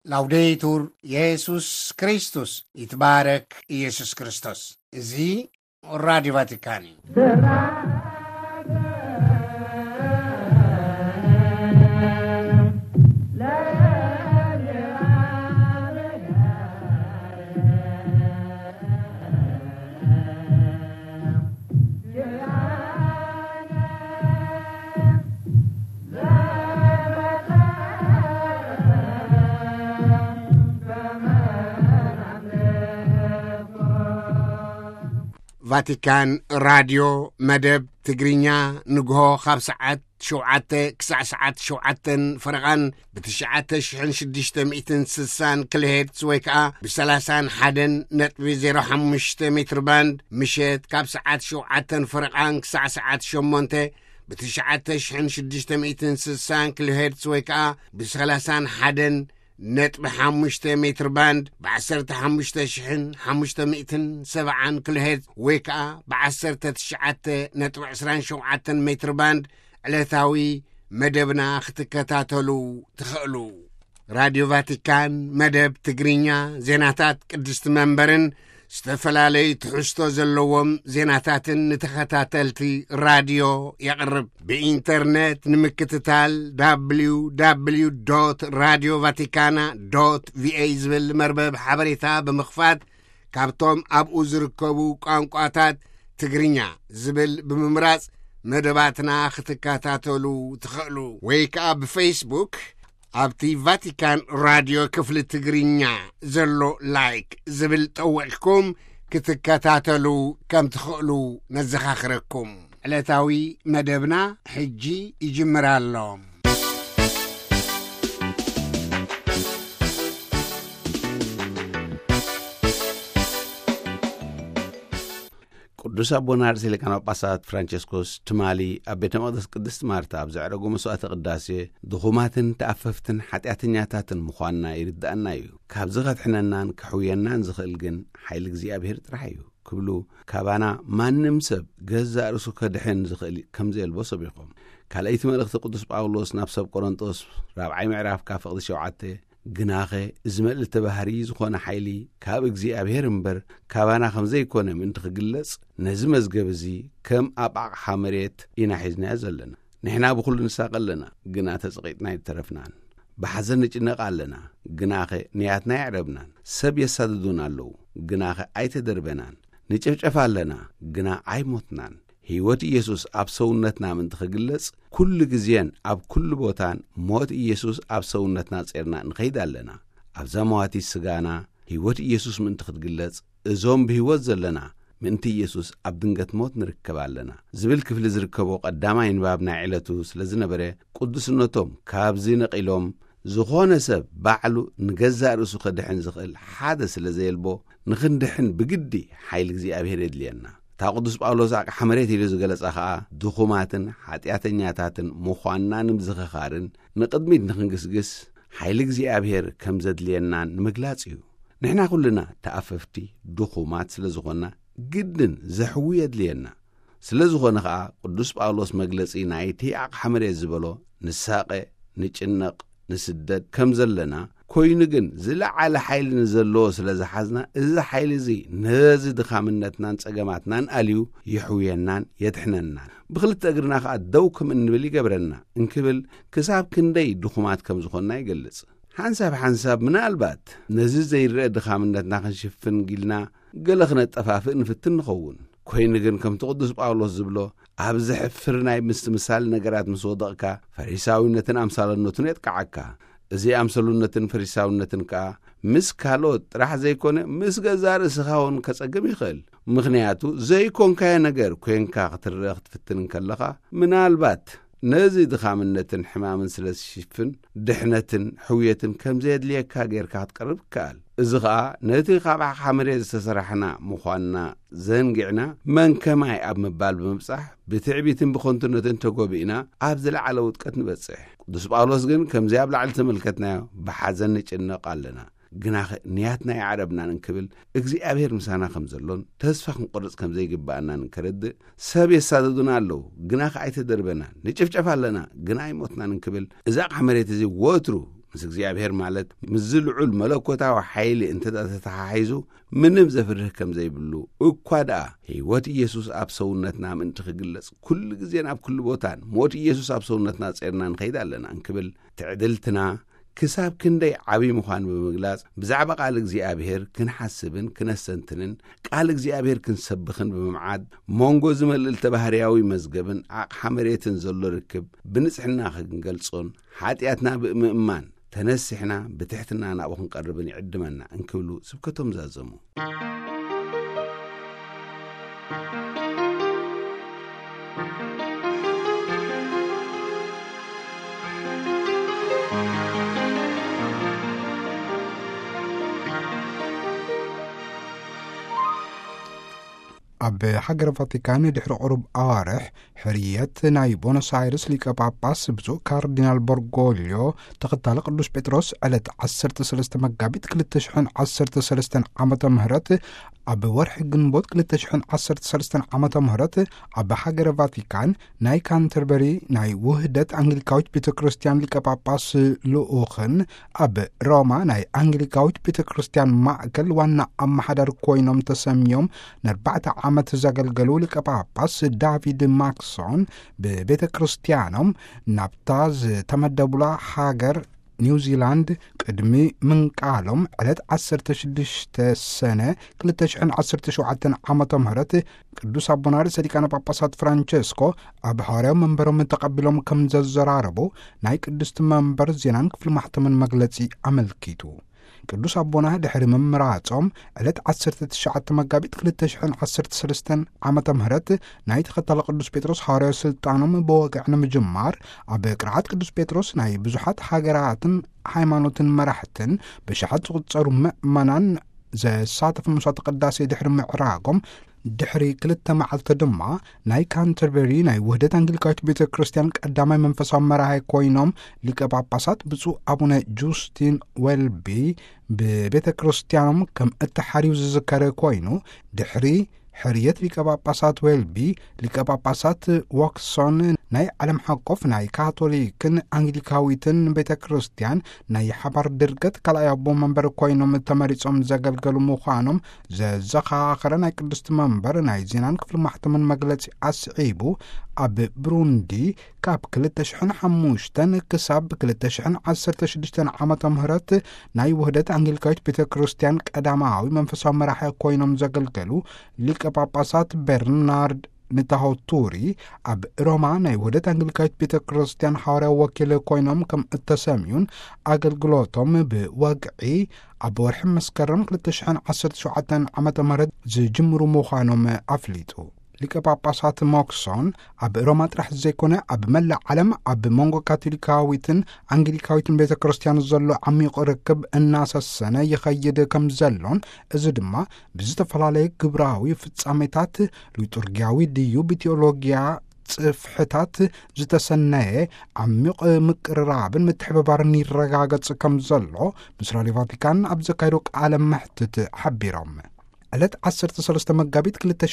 ላውዴቱር ኢየሱስ ክርስቶስ ይትባረክ ኢየሱስ ክርስቶስ እዚ ራዲዮ ቫቲካን ቫቲካን ራዲዮ መደብ ትግርኛ ንግሆ ካብ ሰዓት 7 ክሳዕ ሰዓት 7 ፍርቓን ብ9,660 ኪሎሄርትዝ ወይ ከዓ ብ31.05 ሜትር ባንድ ምሸት ካብ ሰዓት 7 ፍርቓን ክሳዕ ሰዓት 8 ብ9,660 ኪሎሄርትዝ ወይ ከዓ ብ31.5 ሜትር ባንድ ብ15,570 ኪሎሄርትዝ ወይ ከዓ ብ19.27 ሜትር ባንድ ዕለታዊ መደብና ክትከታተሉ ትኽእሉ። ራዲዮ ቫቲካን መደብ ትግርኛ ዜናታት ቅድስቲ መንበርን ዝተፈላለዩ ትሕዝቶ ዘለዎም ዜናታትን ንተኸታተልቲ ራዲዮ ያቕርብ። ብኢንተርኔት ንምክትታል www.radiovaticana.va ዝብል መርበብ ሓበሬታ ብምኽፋት ካብቶም ኣብኡ ዝርከቡ ቋንቋታት ትግርኛ ዝብል ብምምራጽ መደባትና ክትከታተሉ ትኽእሉ። ወይ ከዓ ብፌስቡክ ኣብቲ ቫቲካን ራዲዮ ክፍሊ ትግርኛ ዘሎ ላይክ ዝብል ጠውዕኩም ክትከታተሉ ከም ትኽእሉ ነዘኻኽረኩም። ዕለታዊ መደብና ሕጂ ይጅምራሎ። ቅዱስ አቡነ አርሴ ሊቃነ ጳጳሳት ፍራንቺስኮስ ትማሊ ኣብ ቤተ መቅደስ ቅድስት ማርታ ኣብ ዘዕረጉ መስዋዕተ ቅዳሴ ድኹማትን ተኣፈፍትን ኃጢአተኛታትን ምዃንና ይርዳእና እዩ። ካብዚ ኸትሕነናን ክሕውየናን ዝኽእል ግን ሓይሊ እግዚኣብሔር ጥራሕ እዩ ክብሉ ካባና ማንም ሰብ ገዛእ ርእሱ ከድሕን ዝኽእል ከምዘየልቦ ሰቢኾም። ካልአይቲ መልእኽቲ ቅዱስ ጳውሎስ ናብ ሰብ ቆሮንጦስ 4 ምዕራፍ ካብ ፍቕዲ 7 ግናኸ እዚ መልእኽቲ ባህሪ ዝኾነ ሓይሊ ካብ እግዚኣብሔር እምበር ካባና ከም ዘይኮነ ምእንቲ ክግለጽ ነዚ መዝገብ እዚ ከም ኣብ ኣቕሓ መሬት ኢና ሒዝናዮ ዘለና። ንሕና ብኹሉ ንሳቕ ኣለና ግና ተጸቒጥና ይተረፍናን። ብሓዘን ንጭነቕ ኣለና ግናኸ ንያትና ይዕረብናን። ሰብ የሳድዱን ኣለዉ ግናኸ ኣይተደርበናን። ንጭፍጨፍ ኣለና ግና ኣይሞትናን። ሕይወት ኢየሱስ ኣብ ሰውነትና ምእንቲ ክግለጽ ኩሉ ግዜን ኣብ ኩሉ ቦታን ሞት ኢየሱስ ኣብ ሰውነትና ጼርና ንኸይድ ኣለና። ኣብዛ መዋቲት ስጋና ሕይወት ኢየሱስ ምእንቲ ክትግለጽ እዞም ብሕይወት ዘለና ምእንቲ ኢየሱስ ኣብ ድንገት ሞት ንርከብ ኣለና ዝብል ክፍሊ ዝርከቦ ቀዳማይ ንባብ ናይ ዕለቱ ስለ ዝነበረ ቅዱስነቶም ካብዚ ነቒሎም ዝኾነ ሰብ ባዕሉ ንገዛእ ርእሱ ከድሕን ዝኽእል ሓደ ስለ ዘየልቦ ንኽንድሕን ብግዲ ሓይሊ እግዚኣብሔር የድልየና። እታ ቅዱስ ጳውሎስ ኣቕሓ መሬት ኢሉ ዝገለጸ ኸዓ ድኹማትን ኃጢአተኛታትን ምዃንና ንምዝኽኻርን ንቕድሚት ንኽንግስግስ ሓይሊ እግዚኣብሔር ከም ዘድልየናን ንምግላጽ እዩ። ንሕና ኹልና ተኣፈፍቲ ድኹማት ስለ ዝኾንና ግድን ዘሕዊ የድልየና። ስለ ዝኾነ ኸዓ ቅዱስ ጳውሎስ መግለጺ ናይቲ ኣቕሓ መሬት ዝበሎ ንሳቐ ንጭነቕ ንስደድ ከም ዘለና ኮይኑ ግን ዝለዓለ ሓይሊ ንዘለዎ ስለ ዝሓዝና እዚ ሓይሊ እዚ ነዚ ድኻምነትናን ጸገማትናን ኣልዩ ይሕውየናን የድሕነናን። ብኽልተ እግርና ኸዓ ደው ከም እንብል ይገብረና እንክብል ክሳብ ክንደይ ድኹማት ከም ዝኾንና ይገልጽ። ሓንሳብ ምናልባት ነዚ ዘይርአ ድኻምነትና ክንሽፍን ጊልና ገለ ኽነጠፋፍእ ንፍትን ንኸውን። ኮይኑ ግን ከምቲ ቅዱስ ጳውሎስ ዝብሎ ኣብ ዝሕፍር ናይ ምሳል ነገራት ምስ ወደቕካ ፈሪሳዊነትን ኣምሳልነቱን የጥቃዓካ። እዚ ኣምሰሉነትን ፈሪሳውነትን ከዓ ምስ ካልኦት ጥራሕ ዘይኮነ ምስ ገዛእ ርእስኻ እውን ከጸግም ይኽእል። ምኽንያቱ ዘይኮንካዮ ነገር ኮንካ ክትርአ ክትፍትን ከለኻ ምናልባት ነዚ ድኻምነትን ሕማምን ስለ ዝሽፍን ድሕነትን ሕውየትን ከም ዘየድልየካ ጌርካ ክትቀርብ ይከኣል። እዚ ኸዓ ነቲ ካብ ኣቕሓ መሬት ዝተሰርሐና ምዃንና ዘንጊዕና መንከማይ ኣብ ምባል ብምብጻሕ ብትዕቢትን ብኾንትነትን ተጐቢእና ኣብ ዝለዓለ ውጥቀት ንበጽሕ። ቅዱስ ጳውሎስ ግን ከምዚ ኣብ ላዕሊ ተመልከትናዮ ብሓዘን ንጭነቕ ኣለና ግና ንያትና ይዓረብናን እንክብል እግዚኣብሔር ምሳና ከም ዘሎን ተስፋ ክንቆርጽ ከም ዘይግባአና ንከረድእ ሰብ የሳድዱና ኣለዉ ግና ኣይተደርበናን። ንጭፍጨፍ ኣለና ግና ኣይሞትናን እንክብል እዚ ኣቕሓ መሬት እዚ ወትሩ ምስ እግዚኣብሔር ማለት ምዝልዑል መለኮታዊ ሓይሊ እንተተተሓሒዙ ምንም ዘፍርህ ከም ዘይብሉ እኳ ደኣ ህይወት ኢየሱስ ኣብ ሰውነትና ምእንቲ ክግለጽ ኩሉ ግዜን ኣብ ኩሉ ቦታን ሞት ኢየሱስ ኣብ ሰውነትና ጸርና ንኸይድ ኣለና እንክብል ትዕድልትና ክሳብ ክንደይ ዓብይ ምዃን ብምግላጽ ብዛዕባ ቃል እግዚኣብሔር ክንሓስብን ክነሰንትንን ቃል እግዚኣብሔር ክንሰብኽን ብምምዓድ ሞንጎ ዝመልእልተ ባህርያዊ መዝገብን ኣቕሓ መሬትን ዘሎ ርክብ ብንጽሕና ክንገልጾን ሓጢኣትና ብምእማን ተነሲሕና ብትሕትና ናብኡ ክንቀርብን ይዕድመና እንክብሉ ስብከቶም ዛዘሙ። ኣብ ሃገር ቫቲካን ድሕሪ ቁሩብ ኣዋርሕ ሕርየት ናይ ቦኖስ ኣይርስ ሊቀ ጳጳስ ብፁዕ ካርዲናል በርጎልዮ ተኸታሊ ቅዱስ ጴጥሮስ ዕለት 13 መጋቢት 2013 ዓመተ ምህረት ኣብ ወርሒ ግንቦት 2013 ዓመተ ምህረት ኣብ ሃገር ቫቲካን ናይ ካንተርበሪ ናይ ውህደት አንግሊካዊት ቤተ ክርስቲያን ሊቀ ጳጳስ ልኡኽን ኣብ ሮማ ናይ አንግሊካዊት ቤተ ክርስቲያን ማእከል ዋና ኣመሓዳሪ ኮይኖም ተሰሚዮም ን4 ዓመት ዘገልገሉ ሊቀ ጳጳስ ዳቪድ ማክሶን ብቤተ ክርስቲያኖም ናብታ ዝተመደቡላ ሃገር ኒውዚላንድ ቅድሚ ምንቃሎም ዕለት 16 ሰነ 2017 ዓመተ ምህረት ቅዱስ አቡነ ርእሰ ሊቃነ ጳጳሳት ፍራንቸስኮ ኣብ ሐዋርያዊ መንበሮም ተቀቢሎም ከም ዘዘራረቡ ናይ ቅድስት መንበር ዜናን ክፍሊ ማሕተምን መግለጺ አመልኪቱ። ቅዱስ አቡነ ድሕሪ መምራጾም ዕለት 19 መጋቢት 2013 ዓመተ ምህረት ናይ ተኸታሊ ቅዱስ ጴጥሮስ ሐዋርያዊ ስልጣኖም በወግዕ ንምጅማር ኣብ ቅርዓት ቅዱስ ጴጥሮስ ናይ ብዙሓት ሃገራትን ሃይማኖትን መራሕትን ብሽሓት ዝቁጸሩ ምእመናን ዘሳተፉ መስዋዕተ ቅዳሴ ድሕሪ ምዕራጎም ድሕሪ 2 መዓልቲ ድማ ናይ ካንተርበሪ ናይ ውህደት አንግሊካዊት ቤተ ክርስቲያን ቀዳማይ መንፈሳዊ መራሒ ኮይኖም ሊቀ ጳጳሳት ብፁዕ አቡነ ጁስቲን ዌልቢ ብቤተ ክርስቲያኖም ከም እተሓሪዩ ዝዝከረ ኮይኑ ድሕሪ ሕርየት ሊቀ ጳጳሳት ዌልቢ ሊቀ ጳጳሳት ዋክሶን ናይ ዓለም ሓቆፍ ናይ ካቶሊክን አንግሊካዊትን ቤተ ክርስቲያን ናይ ሓባር ድርገት ካልኣይ ኣቦ መንበር ኮይኖም ተመሪጾም ዘገልገሉ ምዃኖም ዘዘኻኸረ ናይ ቅድስት መንበር ናይ ዜናን ክፍሊ ማሕተምን መግለጺ ኣስዒቡ ኣብ ብሩንዲ ካብ 2005 ክሳብ 2016 ዓመተ ምህረት ናይ ውህደት አንግሊካዊት ቤተ ክርስቲያን ቀዳማዊ መንፈሳዊ መራሒ ኮይኖም ዘገልገሉ ሊቀ ጳጳሳት ቤርናርድ ንታሆቱሪ ኣብ ሮማ ናይ ውህደት አንግሊካዊት ቤተ ክርስቲያን ሐዋርያዊ ወኪል ኮይኖም ከም እተሰሚዩን አገልግሎቶም ብወግዒ ኣብ ወርሒ መስከረም 2017 ዓመተ ምህረት ዝጅምሩ ምዃኖም አፍሊጡ። ሊቀ ጳጳሳት ሞክሶን ኣብ ሮማ ጥራሕ ዘይኮነ ኣብ መላእ ዓለም ኣብ መንጎ ካቶሊካዊትን አንግሊካዊትን ቤተ ክርስቲያን ዘሎ ዓሚቕ ርክብ እናሰሰነ ይኸይድ ከም ዘሎን እዚ ድማ ብዝተፈላለየ ግብራዊ ፍጻሜታት ሊቱርጊያዊ ድዩ ብቴዎሎጊያ ጽፍሕታት ዝተሰነየ ዓሚቕ ምቅርራብን ምትሕብባርን ይረጋገጽ ከም ዘሎ ምስ ራድዮ ቫቲካን ኣብ ዘካየዶ ቃለ መሕትት ሓቢሮም። ዕለት 13 መጋቢት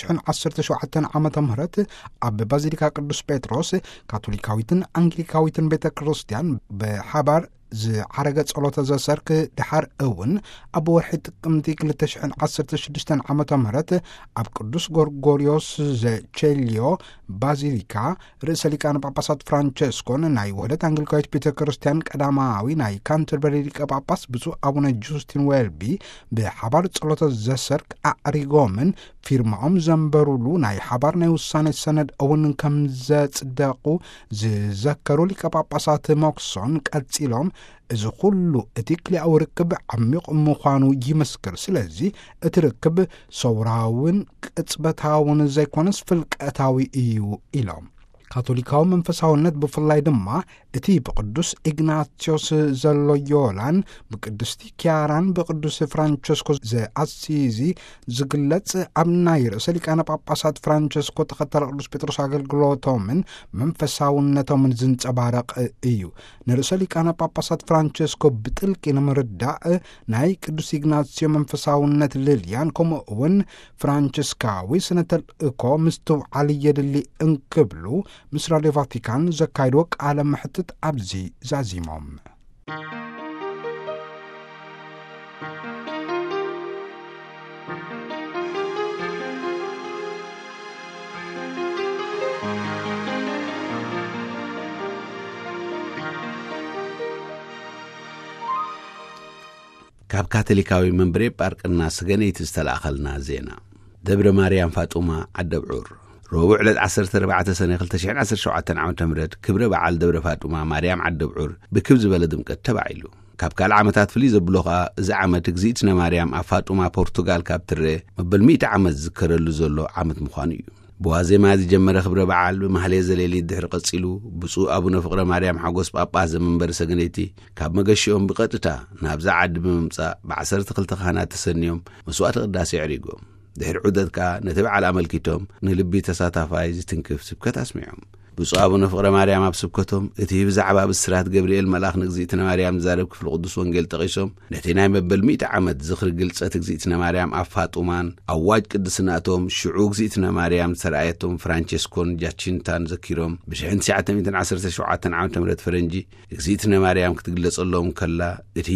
2017 ዓመተ ምህረት ኣብ ባዚሊካ ቅዱስ ጴጥሮስ ካቶሊካዊትን አንግሊካዊትን ቤተ ክርስቲያን ብሓባር ዝዓረገ ጸሎተ ዘሰርክ ድሓር እውን ኣብ ወርሒ ጥቅምቲ 2016 ዓመተ ምህረት ኣብ ቅዱስ ጎርጎርዮስ ዘቼልዮ ባዚሊካ ርእሰ ሊቃነ ጳጳሳት ፍራንቸስኮን ናይ ውህደት አንግሊካዊት ቤተ ክርስቲያን ቀዳማዊ ናይ ካንተርበሪ ሊቀ ጳጳስ ብፁዕ አቡነ ጁስቲን ዌልቢ ብሓባር ጸሎተ ዘሰርክ ኣዕሪጎምን ፊርማኦም ዘንበሩሉ ናይ ሓባር ናይ ውሳኔ ሰነድ እውን ከም ዘጽደቁ ዝዘከሩ ሊቀ ጳጳሳት ሞክሶን ቀጺሎም እዚ ኩሉ እቲ ክልኣዊ ርክብ ዓሚቕ ምዃኑ ይመስክር። ስለዚ እቲ ርክብ ሰውራውን ቅጽበታውን ዘይኮነስ ፍልቀታዊ እዩ ኢሎም። ካቶሊካዊ መንፈሳውነት ብፍላይ ድማ እቲ ብቅዱስ ኢግናቲዮስ ዘሎዮላን ብቅድስቲ ኪያራን ብቅዱስ ፍራንቸስኮ ዘአሲዚ ዝግለጽ ኣብ ናይ ርእሰ ሊቃነ ጳጳሳት ፍራንቸስኮ ተኸታሊ ቅዱስ ጴጥሮስ አገልግሎቶምን መንፈሳውነቶምን ዝንጸባረቕ እዩ። ንርእሰ ሊቃነ ጳጳሳት ፍራንቸስኮ ብጥልቂ ንምርዳእ ናይ ቅዱስ ኢግናቲዮ መንፈሳውነት ልልያን ከምኡ እውን ፍራንቸስካዊ ስነ ተልእኮ ምስትውዓል የድሊ እንክብሉ ምስ ራድዮ ቫቲካን ዘካይዶ ቃለ መሕትት ኣብዚ ዛዚሞም። ካብ ካቶሊካዊ መንበሬ ጳርቅና ስገነይቲ ዝተላኸልና ዜና ደብረ ማርያም ፋጡማ ዓደብዑር ረቡዕ ዕለት 14 ሰኔ 2017 ዓ.ም ክብረ በዓል ደብረ ፋጡማ ማርያም ዓደብዑር ብክብ ዝበለ ድምቀት ተባዒሉ ካብ ካል ዓመታት ፍሊ ዘብሎኻ እዚ ዓመት እግዚእትነ ማርያም ኣብ ፋጡማ ፖርቱጋል ካብ ትረ መበል 100 ዓመት ዝከረሉ ዘሎ ዓመት ምዃኑ እዩ በዋዜማ ዝጀመረ ክብረ በዓል ብማህለየ ዘሌሊት ድሕሪ ቀጺሉ ብፁዕ አቡነ ፍቅረ ማርያም ሓጎስ ጳጳስ ዘመንበረ ሰገነይቲ ካብ መገሽኦም ብቐጥታ ናብዛ ዓዲ ብምምጻእ ብ12 ካህናት ተሰኒዮም መስዋዕቲ ቅዳሴ ዕሪጎም ድሕሪ ዑደትካ ነቲ በዓል ኣመልኪቶም ንልቢ ተሳታፋይ ዝትንክፍ ስብከት ኣስሚዖም ብፁዕ አቡነ ፍቅረ ማርያም ኣብ ስብከቶም እቲ ብዛዕባ ብስራት ገብርኤል መልአክ ንግዚእትነ ማርያም ዛረብ ክፍል ቅዱስ ወንጌል ጠቂሶም ነቲ ናይ መበል 100 ዓመት ዝኽሪ ግልጸት እግዚእትነ ማርያም ኣብ ፋጡማን ኣዋጅ ቅድስናቶም ሽዑ እግዚእትነ ማርያም ተራእየቶም ፍራንቸስኮን ጃቺንታን ዘኪሮም ብ1917 ዓ.ም ፈረንጂ እግዚእትነ ማርያም ክትግለጸሎም ከላ እቲ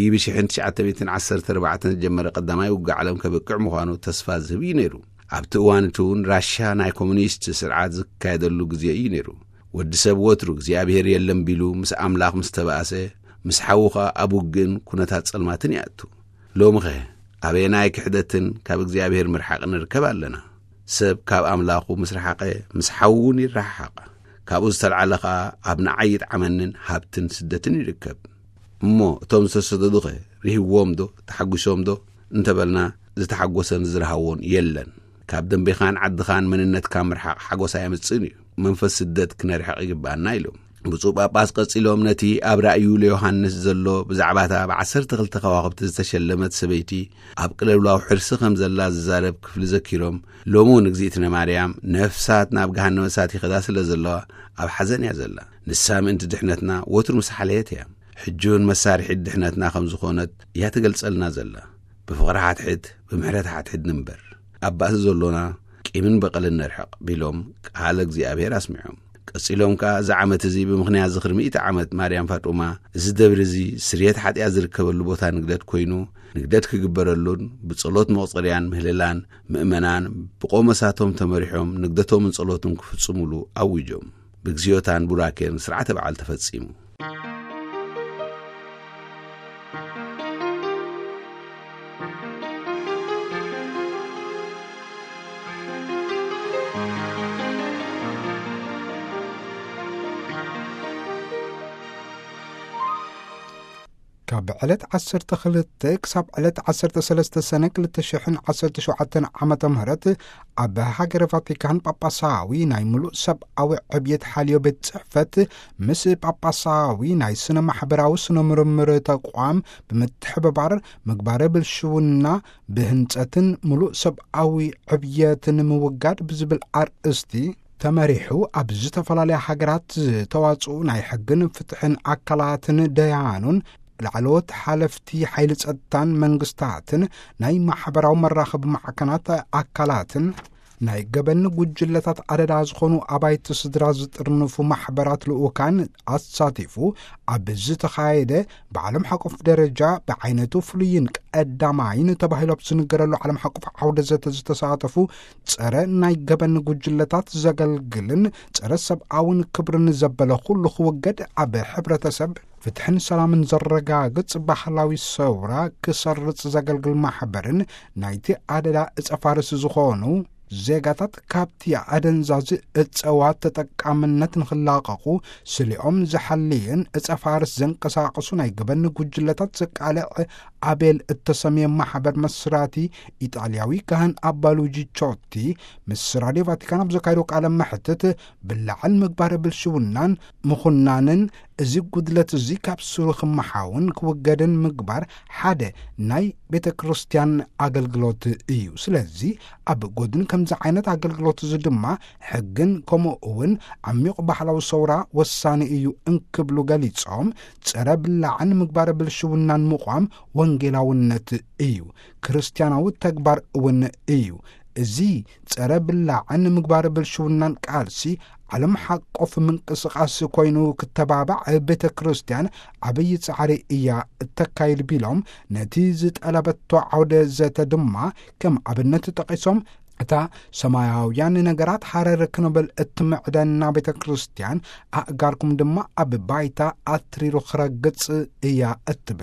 ብ1914 ጀመረ ቀዳማይ ውግእ ዓለም ከበቅዕ ምዃኑ ተስፋ ዝህብ እዩ ነይሩ ኣብቲ እዋንቱን ራሽያ ናይ ኮሙኒስት ስርዓት ዝካየደሉ ግዜ እዩ ነይሩ ወዲ ሰብ ወትሩ እግዚአብሔር የለም ቢሉ ምስ ኣምላኽ ምስ ተባእሰ ምስ ሓውኻ ኣብ ውግእን ኩነታት ጸልማትን ይኣቱ ሎምኸ ኣበየናይ ክሕደትን ካብ እግዚአብሔር ምርሓቕ ንርከብ ኣለና ሰብ ካብ ኣምላኹ ምስ ረሓቐ ምስ ሓውን ይረሓቕ ካብኡ ዝተልዓለኻ ኣብ ንዓይጥ ዓመንን ሃብትን ስደትን ይርከብ እሞ እቶም ዝተሰደዱኸ ርሂዎም ዶ ተሓጒሶም ዶ እንተበልና ዝተሓጎሰን ዝረሃዎን የለን ካብ ደንቤኻን ዓድኻን መንነትካ ምርሓቕ ሓጎሳ የምጽን እዩ መንፈስ ስደት ክነርሕቕ ይግባአና ኢሎም ብፁዕ ጳጳስ ቀጺሎም ነቲ ኣብ ራእዩ ለዮሐንስ ዘሎ ብዛዕባታ ብ12 ከዋኽብቲ ዝተሸለመት ሰበይቲ ኣብ ቅልውላው ሕርሲ ከም ዘላ ዝዛረብ ክፍሊ ዘኪሮም ሎሙን እግዚእትነ ማርያም ነፍሳት ናብ ገሃነመ እሳት ይኸዳ ስለ ዘለዋ ኣብ ሓዘን እያ ዘላ ንሳ ምእንቲ ድሕነትና ወትሩ ምስ ሓለየት እያ ሕጁን መሳርሒት ድሕነትና ከም ዝኾነት እያ ትገልጸልና ዘላ ብፍቕሪ ሓትሕት ብምሕረት ሓትሕት ንንበር ኣብ ባእሲ ዘሎና ቂምን በቐልን ነርሕቕ ቢሎም ቃል እግዚአብሔር ኣስሚዖም ቀጺሎም ከዓ እዚ ዓመት እዚ ብምኽንያት ዝኽሪ 100 ዓመት ማርያም ፋጡማ እዚ ደብሪ እዚ ስርየት ሓጢኣት ዝርከበሉ ቦታ ንግደት ኮይኑ ንግደት ክግበረሉን ብጸሎት መቕጸርያን ምህልላን ምእመናን ብቆመሳቶም ተመሪሖም ንግደቶምን ጸሎትን ክፍጽሙሉ ኣውጆም ብግዚዮታን ቡራኬን ስርዓተ በዓል ተፈጺሙ ካብ ዕለት 12 ክሳብ ዕለት 13 ሰነ 2017 ዓመተ ምህረት ኣብ ሃገረ ቫቲካን ጳጳሳዊ ናይ ሙሉእ ሰብኣዊ ዕብየት ሓልዮ ቤት ጽሕፈት ምስ ጳጳሳዊ ናይ ስነ ማሕበራዊ ስነ ምርምር ተቋም ብምትሕብባር ምግባረ ብልሽውና ብህንጸትን ሙሉእ ሰብኣዊ ዕብየትን ምውጋድ ብዝብል ኣርእስቲ ተመሪሑ ኣብ ዝተፈላለዩ ሃገራት ዝተዋጽኡ ናይ ሕግን ፍትሕን ኣካላትን ደያኑን لعلوت حالفتي حيل صدتان منغستاتن ناي محبراو مراخب معكنات أكالاتن ناي قبن قجلتات عدد زخونو أبايت صدرا زترنفو محبرات لؤوكان أتصاتفو أبزت خايدة بعلم حقف درجة بعينتو فليين كأداماين تباهلو بسنقرلو علم حقف عودة زتصاتفو تسأرى ناي قبن قجلتات زغلقلن تسأرى سبعاون كبرن زبالخو لخوقد أبا حبرة سب فتحن سلام زرقاقت بحلاوي الصورة كسرت زغلقل محبرن نايتي عددا اتفارس زخونو زيغاتات كابتي أدنزاز اتسوات تتكامنت نخلاقاقو سليوم زحليين اتفارس زنقساقسو ناي قبن قجلتات زكالع أبيل التسمية محبر مسراتي إيطالياوي كهن أبالوجي تشوتي مسراتي فاتيكان بزكايروك على محتت باللعن مقبار بالشونان مخنانن ازي قدلت ازي كابسول خمحاون كوغدن مقبار حادة ناي بيت كريستيان أغلقلوت ايو سلازي أب قدن كمز عينت أغلقلوت زدما حقن كومو اوون عميق بحلاو صورة والساني ايو انكبلو غاليتسهم تسرى باللعن مقبار بالشونان مقام وانجلاونت ايو كريستياناو تكبار اون ايو ازي تسرى باللعن مقبار بالشونان كالسي علم حقف من قصقاس كوينو كتبابع بيت كريستيان عبي صعري إيا التكايل بيلوم نتيجة ألبتو عودة ذات دمى كم عبنت تقيسهم اتا سماياويان نغرات حرر كنبل اتمعدن بيت كريستيان اقاركم دمى اب بايتا اتريرو خرقص إيا اتبل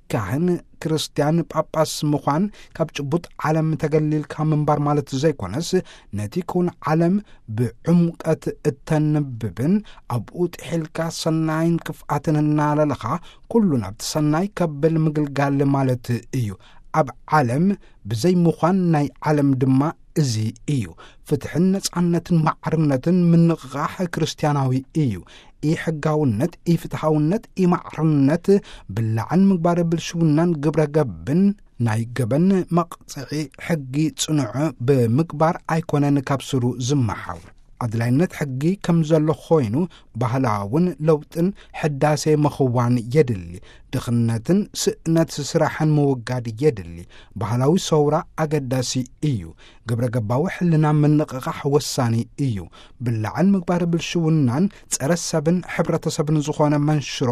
ካህን ክርስቲያን ጳጳስ ምዃን ካብ ጭቡጥ ዓለም ተገሊልካ ምንባር ማለት ዘይኮነስ ነቲ ኩን ዓለም ብዕምቀት እተንብብን ኣብኡ ጥሒልካ ሰናይን ክፍኣትን እናለለኻ ኩሉ ናብቲ ሰናይ ከብል ምግልጋል ማለት እዩ ኣብ ዓለም ብዘይ ምዃን ናይ ዓለም ድማ እዚ እዩ ፍትሕን ነጻነትን ማዕርነትን ምንቕቓሕ ክርስቲያናዊ እዩ ኢሕጋውነት ኢፍትሓውነት ኢማዕርነት ብላዕን ምግባረ ብልሽውናን ግብረ ገብን ናይ ገበን መቕጽዒ ሕጊ ጽኑዕ ብምግባር ኣይኮነን ካብ ስሩ ዝመሓው ኣድላይነት ሕጊ ከም ዘሎ ኮይኑ ባህላውን ለውጥን ሕዳሴ መኽዋን የድሊ ድኽነትን ስእነት ስራሕን ምውጋድ የድሊ ባህላዊ ሰውራ ኣገዳሲ እዩ ግብረ ገባዊ ሕልና ምንቕቓሕ ወሳኒ እዩ ብላዕን ምግባር ብልሽውናን ጸረ ሰብን ሕብረተሰብን ዝኾነ መንሽሮ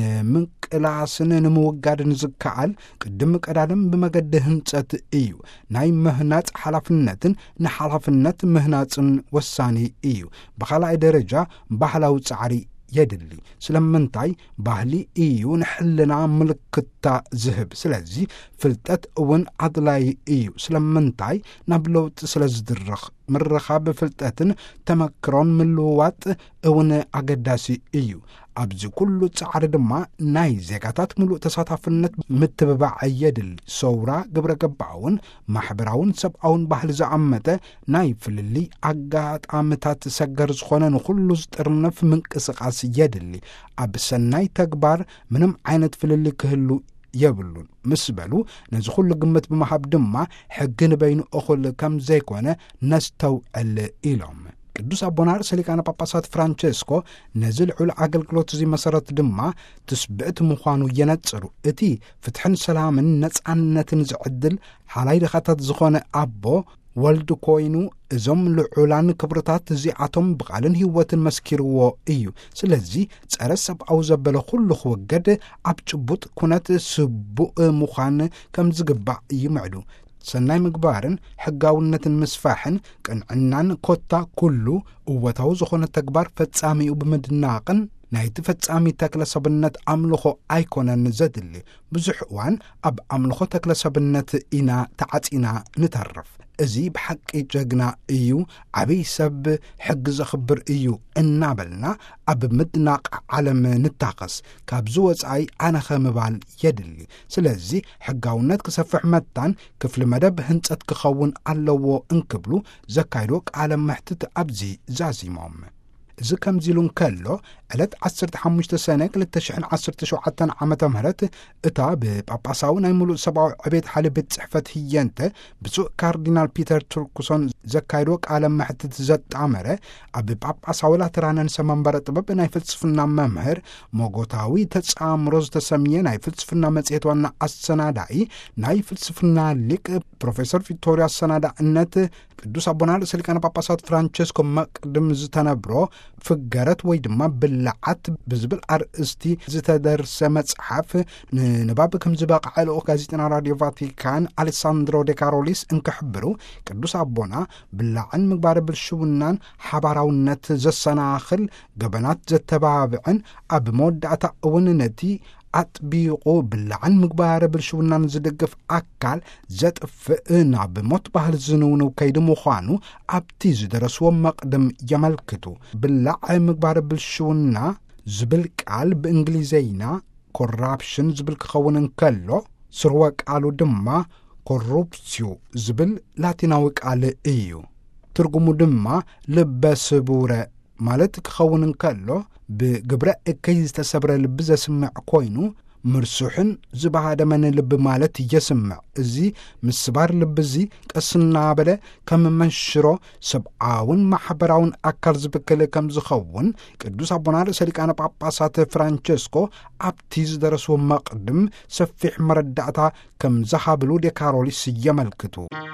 ንምንቅላስን ንምውጋድን ዝከኣል ቅድሚ ቀዳድም ብመገዲ ህንጸት እዩ ናይ ምህናጽ ሓላፍነትን ንሓላፍነት ምህናጽን ወሳኒ እዩ ብኻልኣይ ደረጃ ባህላዊ ጻዕሪ የድሊ ስለምንታይ ባህሊ እዩ ንሕልና ምልክታ ዝህብ ስለዚ ፍልጠት እውን ኣድላይ እዩ ስለምንታይ ናብ ለውጢ ስለ ዝድረኽ ምርኻብ ፍልጠትን ተመክሮን ምልውዋጥ እውን ኣገዳሲ እዩ ኣብዚ ኩሉ ጻዕሪ ድማ ናይ ዜጋታት ምሉእ ተሳታፍነት ምትብባዕ የድሊ ሰውራ ግብረ ገባውን ማሕበራውን ሰብኣውን ባህሊ ዝኣመተ ናይ ፍልሊ ኣጋጣምታት ሰገር ዝኾነ ንኹሉ ዝጥርነፍ ምንቅስቓስ የድሊ ኣብ ሰናይ ተግባር ምንም ዓይነት ፍልሊ ክህሉ የብሉን ምስ በሉ ነዚ ኩሉ ግምት ብምሃብ ድማ ሕጊ ንበይኑ እኹል ከም ዘይኮነ ነስተውዕል ኢሎም ቅዱስ ኣቦና ርእሰ ሊቃነ ጳጳሳት ፍራንቸስኮ ነዚ ልዑል ኣገልግሎት እዚ መሰረት ድማ ትስብእቲ ምዃኑ የነጽሩ እቲ ፍትሕን ሰላምን ነጻነትን ዝዕድል ሓላይ ድኻታት ዝኾነ ኣቦ ወልዲ ኮይኑ እዞም ልዑላን ክብርታት እዚኣቶም ብቓልን ህይወትን መስኪርዎ እዩ ስለዚ ጸረ ሰብኣዊ ዘበለ ኩሉ ክወገድ ኣብ ጭቡጥ ኩነት ስቡእ ምዃን ከም ዝግባእ ይምዕዱ ሰናይ ምግባርን ሕጋውነትን ምስፋሕን ቅንዕናን ኮታ ኩሉ እወታዊ ዝኾነ ተግባር ፈጻሚኡ ብምድናቕን ናይቲ ፈጻሚ ተክለ ሰብነት ኣምልኾ ኣይኮነን ዘድሊ ብዙሕ እዋን ኣብ ኣምልኾ ተክለ ሰብነት ኢና ተዓጺና ንተርፍ እዚ ብሓቂ ጀግና እዩ ዓብይ ሰብ ሕጊ ዘኽብር እዩ እናበልና ኣብ ምድናቕ ዓለም ንታኸስ ካብዚ ወጻኢ ኣነኸ ምባል የድሊ ስለዚ ሕጋውነት ክሰፍሕ መታን ክፍሊ መደብ ህንጸት ክኸውን ኣለዎ እንክብሉ ዘካይዶ ቃለ መሕትት ኣብዚ ዛዚሞም እዚ ከምዚሉ እንከሎ ዕለት 15 ሰነ 2017 ዓመተ ምህረት እታ ብጳጳሳዊ ናይ ሙሉእ ሰብኣዊ ዕቤት ሓሊቤት ጽሕፈት ህየንተ ብፁዕ ካርዲናል ፒተር ቱርኩሶን ዘካይዶ ቃለ መሕትት ዘጣመረ ኣብ ጳጳሳዊ ላትራንን ሰመንበረ ጥበብ ናይ ፍልስፍና መምህር ሞጎታዊ ተጻምሮ ዝተሰምየ ናይ ፍልስፍና መጽሔት ዋና ኣሰናዳኢ ናይ ፍልስፍና ሊቅ ፕሮፌሰር ቪክቶሪያ ሰናዳእነት ቅዱስ ኣቦና ርእሰ ሊቃነ ጳጳሳት ፍራንቸስኮ መቅድም ዝተነብሮ ፍገረት ወይ ድማ ብልዓት ብዝብል ኣርእስቲ ዝተደርሰ መጽሓፍ ንንባብ ከም ዝበቕዐ ልኡኽ ጋዜጠና ራድዮ ቫቲካን ኣሌሳንድሮ ደ ካሮሊስ እንክሕብሩ ቅዱስ ኣቦና ብላዕን ምግባረ ብልሽውናን ሓባራውነት ዘሰናኽል ገበናት ዘተባብዕን ኣብ መወዳእታ እውን ነቲ ኣጥቢቑ ብላዕን ምግባረ ብልሽውናን ዝድግፍ ኣካል ዘጥፍእ ናብ ሞት ባህል ዝንውንው ከይዲ ምዃኑ ኣብቲ ዝደረስዎ መቕድም የመልክቱ ብላዕ ምግባረ ብልሽውና ዝብል ቃል ብእንግሊዘይና ኮራፕሽን ዝብል ክኸውን እንከሎ ስርወ ቃሉ ድማ ኮሩፕስዩ ዝብል ላቲናዊ ቃል እዩ ትርጉሙ ድማ ልበስቡረ ማለት ክኸውን እንከሎ ብግብረ እከይ ዝተሰብረ ልቢ ዘስምዕ ኮይኑ ምርሱሕን ዝባሃደመን ልቢ ማለት የስምዕ እዚ ምስባር ልቢ እዚ ቀስና በለ ከም መንሽሮ ሰብኣውን ማሕበራውን ኣካል ዝብክል ከም ዝኸውን ቅዱስ ኣቦና ርእሰ ሊቃነ ጳጳሳት ፍራንቸስኮ ኣብቲ ዝደረስዎ መቕድም ሰፊሕ መረዳእታ ከም ዝሃብሉ ደ ካሮሊስ የመልክቱ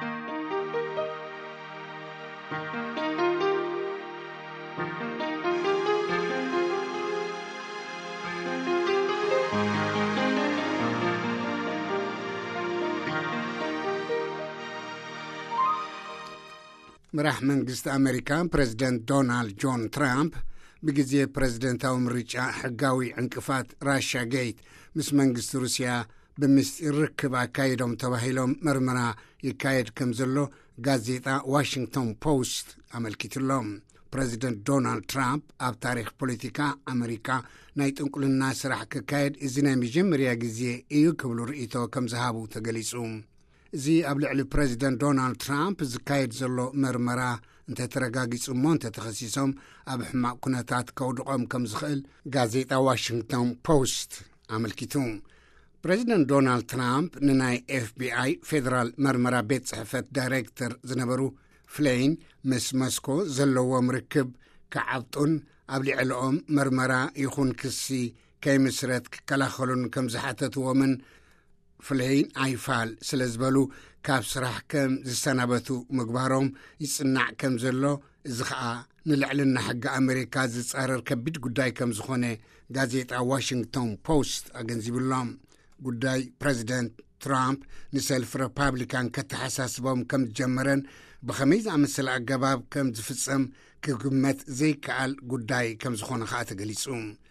ምራሕ መንግስቲ ኣሜሪካ ፕሬዚደንት ዶናልድ ጆን ትራምፕ بجزية بريزيدنتاو مريجا حقاوي عنكفات راشا جيت مس منجست روسيا ብምስጢር ርክብ ኣካይዶም ተባሂሎም ምርመራ ይካየድ ከም ዘሎ ጋዜጣ ዋሽንግቶን ፖስት ኣመልኪቱሎም። ፕሬዚደንት ዶናልድ ትራምፕ ኣብ ታሪክ ፖለቲካ ኣሜሪካ ናይ ጥንቁልና ስራሕ ክካየድ እዚ ናይ መጀመርያ ግዜ እዩ ክብሉ ርእይቶ ከም ዝሃቡ ተገሊጹ። እዚ ኣብ ልዕሊ ፕሬዚደንት ዶናልድ ትራምፕ ዝካየድ ዘሎ መርመራ እንተተረጋጊጹ እሞ እንተተኸሲሶም ኣብ ሕማቕ ኩነታት ከውድቖም ከም ዝኽእል ጋዜጣ ዋሽንግቶን ፖስት ኣመልኪቱ። ፕሬዚደንት ዶናልድ ትራምፕ ንናይ ኤፍቢአይ ፌደራል መርመራ ቤት ጽሕፈት ዳይሬክተር ዝነበሩ ፍሌይን ምስ መስኮ ዘለዎም ርክብ ከዓብጡን ኣብ ልዕሊኦም መርመራ ይኹን ክሲ ከይምስረት ክከላኸሉን ከም ዝሓተትዎምን ፍሌይን ኣይፋል ስለ ዝበሉ ካብ ስራሕ ከም ዝሰናበቱ ምግባሮም ይጽናዕ ከም ዘሎ እዚ ኸዓ ንልዕልና ሕጊ ኣሜሪካ ዝጻረር ከቢድ ጉዳይ ከም ዝኾነ ጋዜጣ ዋሽንግቶን ፖስት ኣገንዚብሎም። ጉዳይ ፕሬዚደንት ትራምፕ ንሰልፊ ሪፓብሊካን ከተሓሳስቦም ከም ዝጀመረን ብኸመይ ዝኣመሰለ ኣገባብ ከም ዝፍጸም ክግመት ዘይከኣል ጉዳይ ከም ዝኾነ ኸዓ ተገሊጹ።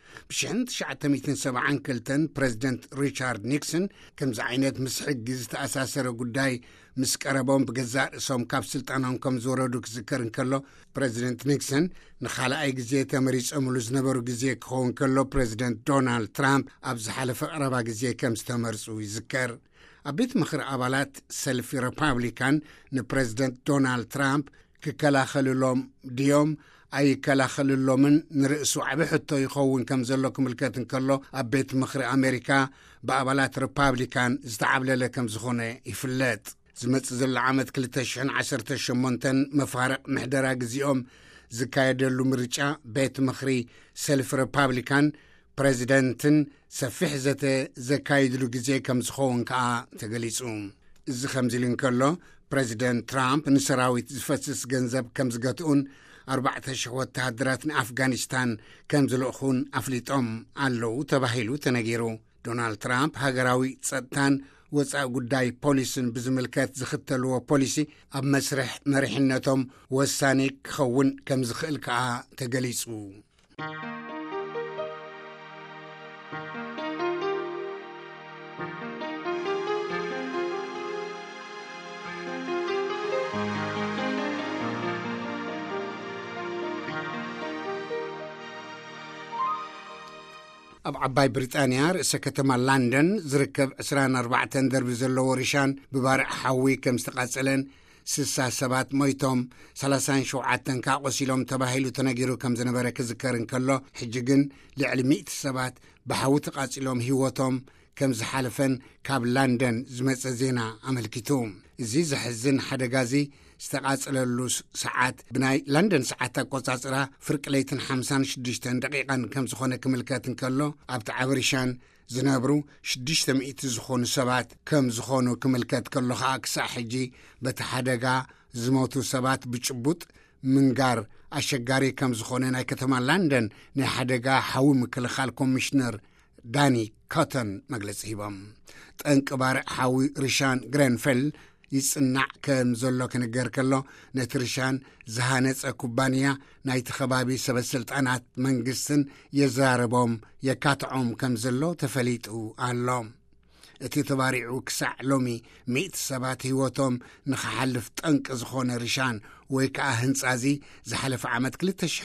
ብ1972 ፕሬዚደንት ሪቻርድ ኒክሰን ከምዚ ዓይነት ምስ ሕጊ ዝተኣሳሰረ ጉዳይ ምስ ቀረቦም ብገዛእ ርእሶም ካብ ስልጣኖም ከም ዝወረዱ ክዝከር እንከሎ ፕሬዚደንት ኒክሰን ንኻልኣይ ግዜ ተመሪጾምሉ ዝነበሩ ግዜ ክኸውን ከሎ ፕሬዚደንት ዶናልድ ትራምፕ ኣብ ዝሓለፈ ቀረባ ግዜ ከም ዝተመርጹ ይዝከር። ኣብ ቤት ምኽሪ ኣባላት ሰልፊ ሪፓብሊካን ንፕሬዚደንት ዶናልድ ትራምፕ ክከላኸልሎም ድዮም ኣይከላኸልሎምን ንርእሱ ዓብ ሕቶ ይኸውን ከም ዘሎ ክምልከት እንከሎ ኣብ ቤት ምኽሪ ኣሜሪካ ብኣባላት ሪፓብሊካን ዝተዓብለለ ከም ዝኾነ ይፍለጥ። ዝመጽእ ዘሎ ዓመት 2018 መፋርቕ ምሕደራ ግዚኦም ዝካየደሉ ምርጫ ቤት ምኽሪ ሰልፊ ሪፓብሊካን ፕሬዚደንትን ሰፊሕ ዘተ ዘካይድሉ ግዜ ከም ዝኸውን ከዓ ተገሊጹ። እዚ ከምዚ ኢሉ እንከሎ ፕሬዚደንት ትራምፕ ንሰራዊት ዝፈስስ ገንዘብ ከም ዝገትኡን 4,000 ወታደራት ንኣፍጋኒስታን ከም ዝልእኹን ኣፍሊጦም ኣለዉ ተባሂሉ ተነጊሩ። ዶናልድ ትራምፕ ሃገራዊ ጸጥታን ወፃኢ ጉዳይ ፖሊስን ብዝምልከት ዝኽተልዎ ፖሊሲ ኣብ መስርሕ መሪሕነቶም ወሳኒ ክኸውን ከም ዝኽእል ከዓ ተገሊጹ። ኣብ ዓባይ ብሪጣንያ ርእሰ ከተማ ላንደን ዝርከብ 24 ደርቢ ዘለዎ ሪሻን ብባርዕ ሓዊ ከም ዝተቃጸለን 60 ሰባት ሞይቶም 37 ካቆሲሎም ተባሂሉ ተነጊሩ ከም ዝነበረ ክዝከር እንከሎ ሕጂ ግን ልዕሊ 100 ሰባት ብሓዊ ተቃጺሎም ህይወቶም ከም ዝሓለፈን ካብ ላንደን ዝመጸ ዜና ኣመልኪቱ። እዚ ዝሕዝን ሓደጋዚ ዝተቃጸለሉ ሰዓት ብናይ ላንደን ሰዓት ኣቆጻጽራ ፍርቂ ለይትን 56 ደቂቃን ከም ዝኾነ ክምልከት እንከሎ ኣብቲ ዓብሪሻን ዝነብሩ 600 ዝኾኑ ሰባት ከም ዝኾኑ ክምልከት ከሎ ከዓ ክሳዕ ሕጂ በቲ ሓደጋ ዝሞቱ ሰባት ብጭቡጥ ምንጋር ኣሸጋሪ ከም ዝኾነ ናይ ከተማ ላንደን ናይ ሓደጋ ሓዊ ምክልኻል ኮሚሽነር ዳኒ ኮተን መግለጺ ሂቦም። ጠንቂ ባርዕ ሓዊ ሪሻን ግሬንፌል ይጽናዕ ከም ዘሎ ክንገር ከሎ ነቲ ሪሻን ዝሃነጸ ኩባንያ ናይቲ ከባቢ ሰበስልጣናት መንግስትን የዛረቦም የካትዖም ከም ዘሎ ተፈሊጡ ኣሎ። እቲ ተባሪዑ ክሳዕ ሎሚ 100 ሰባት ህይወቶም ንኽሓልፍ ጠንቂ ዝኾነ ሪሻን ወይ ከዓ ህንጻዚ ዝሓለፈ ዓመት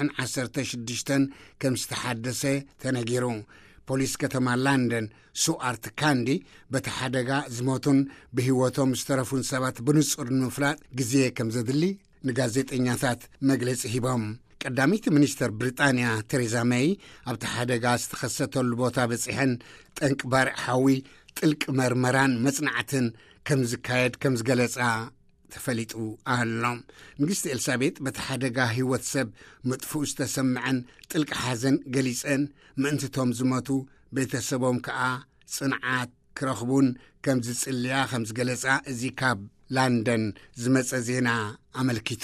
2016 ከም ዝተሓደሰ ተነጊሩ። ፖሊስ ከተማ ላንደን ሱኣርት ካንዲ በቲ ሓደጋ ዝሞቱን ብህይወቶም ዝተረፉን ሰባት ብንጹር ንምፍላጥ ግዜ ከም ዘድሊ ንጋዜጠኛታት መግለጺ ሂቦም። ቀዳሚት ሚኒስተር ብሪጣንያ ቴሬዛ ሜይ ኣብቲ ሓደጋ ዝተኸሰተሉ ቦታ በጺሐን ጠንቂ ባርዕ ሓዊ ጥልቂ መርመራን መጽናዕትን ከም ዝካየድ ከም ዝገለጻ ተፈሊጡ ኣሎ። ንግስቲ ኤልሳቤጥ በቲ ሓደጋ ህይወት ሰብ መጥፍኡ ዝተሰምዐን ጥልቂ ሓዘን ገሊጸን ምእንትቶም ዝሞቱ ቤተሰቦም ከዓ ጽንዓት ክረኽቡን ከም ዝጽልያ ከም ዝገለጻ እዚ ካብ ላንደን ዝመጸ ዜና ኣመልኪቱ።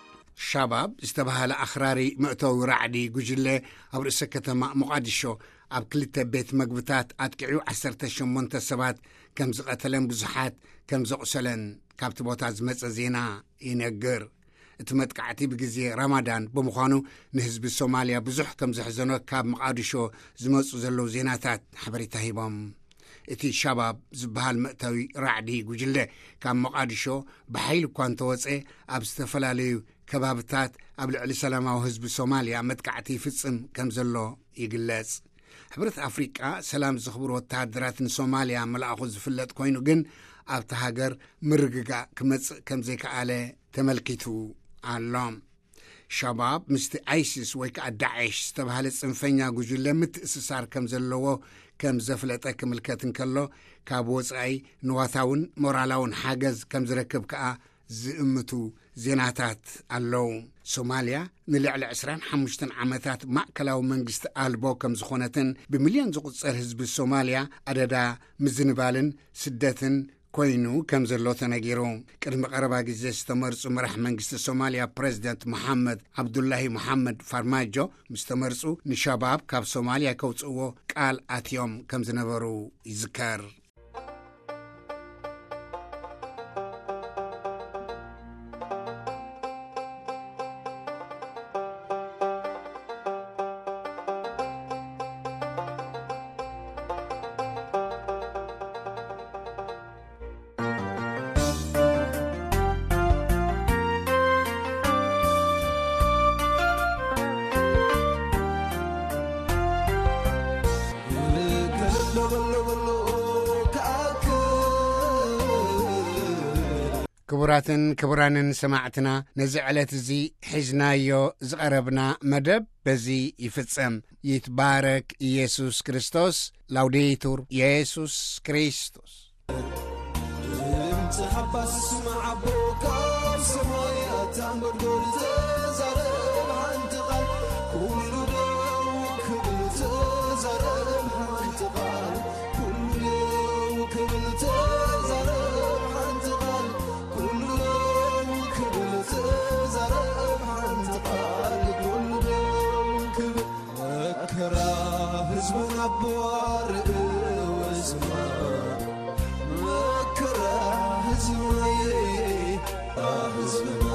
ሻባብ ዝተባሃለ ኣኽራሪ መእተዊ ራዕዲ ጉጅለ ኣብ ርእሰ ከተማ ሞቃዲሾ ኣብ ክልተ ቤት መግብታት ኣጥቂዑ 18 ሰባት ከም ዝቐተለን ብዙሓት ከም ዘቑሰለን ካብቲ ቦታ ዝመጸ ዜና ይነግር። እቲ መጥቃዕቲ ብግዜ ረማዳን ብምዃኑ ንህዝቢ ሶማልያ ብዙሕ ከም ዘሕዘኖ ካብ መቃዲሾ ዝመጹ ዘለዉ ዜናታት ሓበሬታ ሂቦም። እቲ ሻባብ ዝበሃል መእተዊ ራዕዲ ጉጅለ ካብ መቃዲሾ ብሓይሊ እኳ እንተወፀ ኣብ ዝተፈላለዩ ከባብታት ኣብ ልዕሊ ሰላማዊ ህዝቢ ሶማልያ መጥቃዕቲ ይፍጽም ከም ዘሎ ይግለጽ። ሕብረት ኣፍሪቃ ሰላም ዝኽብሩ ወተሃደራት ንሶማልያ መልኣኹ ዝፍለጥ ኮይኑ ግን ኣብቲ ሃገር ምርግጋእ ክመጽእ ከም ዘይከኣለ ተመልኪቱ ኣሎም። ሻባብ ምስቲ ኣይሲስ ወይ ከዓ ዳዕሽ ዝተባሃለ ጽንፈኛ ጉጅለ ምትእስሳር ከም ዘለዎ ከም ዘፍለጠ ክምልከት እንከሎ ካብ ወጻኢ ንዋታውን ሞራላውን ሓገዝ ከም ዝረክብ ከዓ ዝእምቱ ዜናታት ኣለዉ። ሶማልያ ንልዕሊ 25 ዓመታት ማእከላዊ መንግስቲ ኣልቦ ከም ዝኾነትን ብሚልዮን ዝቝጸር ህዝቢ ሶማልያ ኣደዳ ምዝንባልን ስደትን ኮይኑ ከም ዘሎ ተነጊሩ። ቅድሚ ቀረባ ጊዜ ዝተመርጹ መራሕ መንግስቲ ሶማልያ ፕሬዚደንት መሐመድ ዓብዱላሂ መሐመድ ፋርማጆ ምስ ተመርጹ ንሻባብ ካብ ሶማልያ ከውጽእዎ ቃል ኣትዮም ከም ዝነበሩ ይዝከር። ክቡራትን ክቡራንን ሰማዕትና ነዚ ዕለት እዚ ሒዝናዮ ዝቐረብና መደብ በዚ ይፍጸም። ይትባረክ ኢየሱስ ክርስቶስ። ላውዴቱር ኢየሱስ ክርስቶስ። مكره زوي